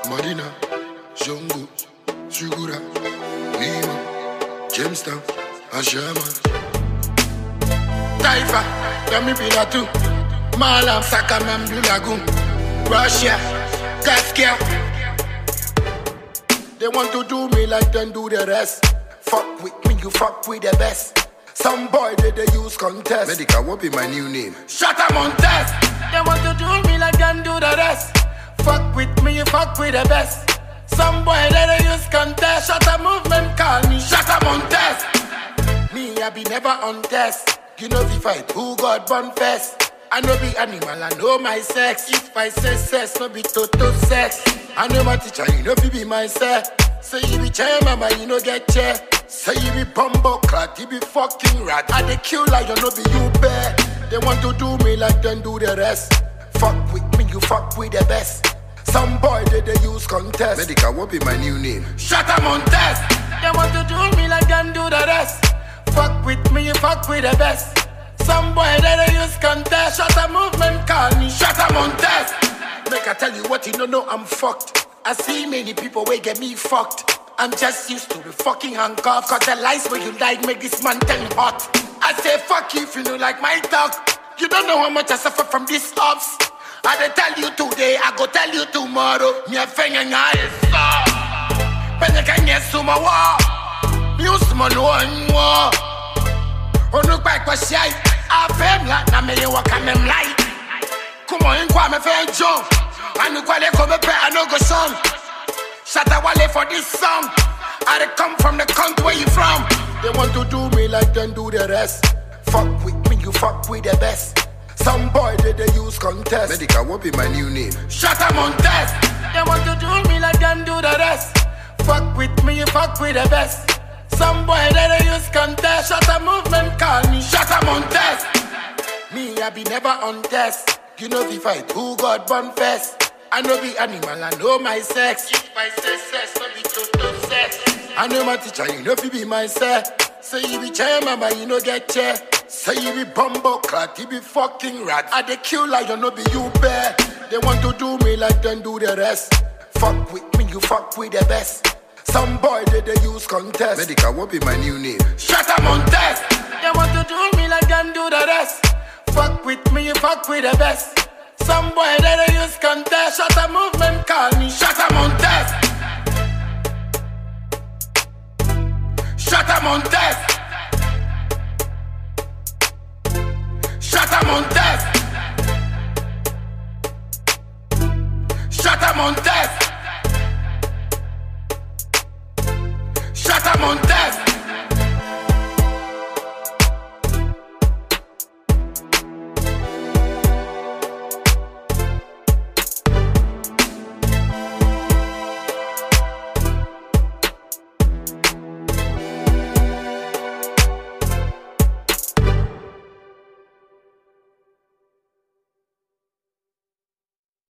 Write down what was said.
Marina, Jungle, Sugura, Nima, Jamestown, Ashama, Taifa, Yamibina too, Malam, Sakamam, Lagoon, Russia, Gaskia. They want to do me like them do the rest. Fuck with me, you fuck with the best. Some boy they use contest. Medica, what be my new name? Shut up on test. They want to do me like them do the rest. Fuck with me, you fuck with the best. Some boy they use contest. Shut up movement, call me. Shut up on test. Me, I be never on test. You know we fight, who got born first? I know be animal, I know my sex. If I say sex, no be total sex. I know my teacher, you know be myself. Say you be chair, mama, you know get chair. Say you be bumbo clat, you be fucking rat. I dey kill like you know be you bear. They want to do me like them do the rest. Fuck with me, you fuck with the best. Some boy they use contest. Medica, what be my new name? Shut up on test. They want to do me like them do the rest. Fuck with me, you fuck with the best. Some boy they use contest. Shut up movement, call me. Shut up on test. Make I tell you what you don't know, I'm fucked. I see many people wey get me fucked. I'm just used to the fucking handcuff. Cause the lies where you like make this man turn hot. I say fuck you if you know like my talk. You don't know how much I suffer from these ups. I dey tell you today, I go tell you tomorrow. Me a finger nga is so. Penye kanye suma wa. News man wa. Onu kwa kwa shai. A femla na me ye waka mem like. Come on, kwa me fe jump. Anu kwa le come pe I no go song. Shatta Wale for this song. I dey come from the country where you from. They want to do me like them do the rest. Fuck with me, you fuck with the best. Some boy they use contest. Medica, what be my new name? Shut up on test. They want to do me like them do the rest. Fuck with me, you fuck with the best. Some boy they use contest. Shut up movement, call me. Shut up on test. Me, I be never on test. You know we fight, who got born first? I know be animal, I know my sex. If I say sex, no be total sex. I know my teacher, you know be myself. Say you be chair, mama, you know get chair. Say you be bumbo clat, you be fucking rat. I dey kill like you know be you bear. They want to do me like them do the rest. Fuck with me, you fuck with the best. Some boy they use contest. Medica, what be my new name? Shut up on test. They want to do me like them do the rest. Fuck with me, you fuck with the best. Some boy they use contest. Shut up movement, call me. Shut up on test. Shut up on test. Shut up on test. Shut up on test.